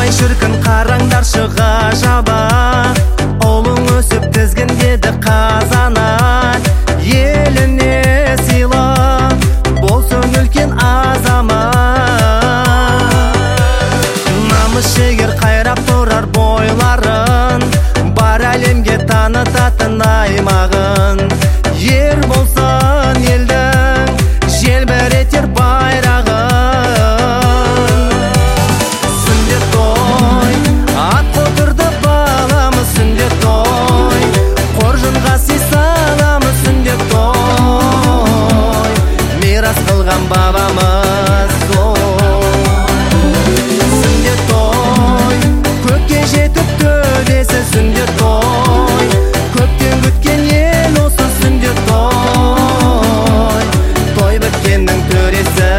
Ай шіркін қараңдаршы ғажаба, ұлың өсіп тізгін деді қазанат. Еліне сыйла, болсын үлкен азамат. Намыс жігер қайрап тұрар бойларын, бар әлемге танытатын аймағын. Ер болсын елдің, желбіретер байрағын. Сүндет той, ат қотырды баламыз. Сүндет той, қоржынға сый саламыз. Сүндет той, мирас қылған бабамыз. Сүндет той, көпке жетіп төлесі. Сүндет той, көптен күткен ел осы. Сүндет той, той біткеннің төресі.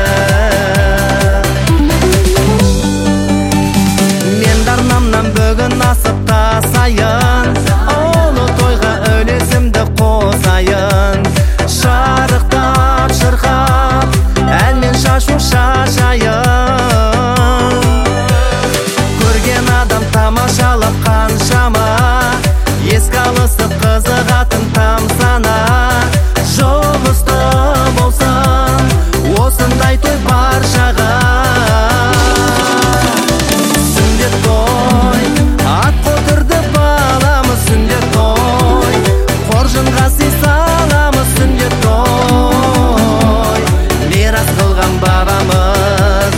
Мен дарнамнан бүгін асып тасайын, ұлы тойға үлесімді қосайын. Шарықтап шырқап, әнмен шашу шашайын. Көрген адам тамашалап қаншама, еске алысып қызығатын тамсана. Жұғысты болсын осындай той баршаға. Сүндет той, ат қотырды баламыз. Сүндет той, қоржынға сый саламыз. Сүндет той, мирас қылған бабамыз.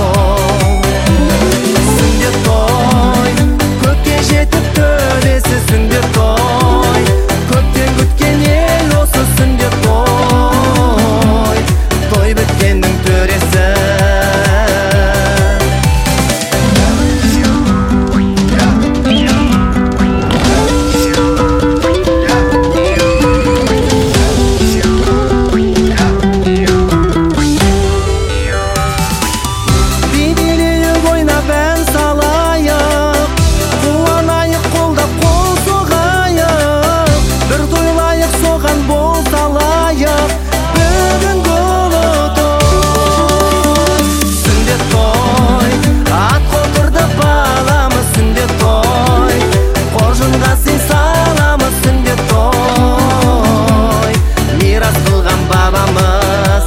Сүндет той, көпке жетіп төлесі. Сүндет той, көптен күткен ел осы. Сүндет той, той біткеннің төресі. Бейнелейік ойнап ән салайық, қуанайық қолдап қол соғайық. Бір тойлайық соған бол салайық, бүгінгі ұлы той. Сүндет той, ат қотырды баламыз. Сүндет той, қоржынға сый саламыз. Сүндет той, мирас қылған бабамыз.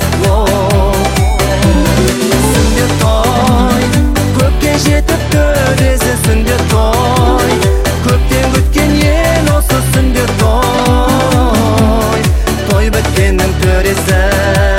Сүндет той, көпке жетіп төлесі. Сүндет той, көптен күткен ел осы. Сүндет той, той біткеннің төресі.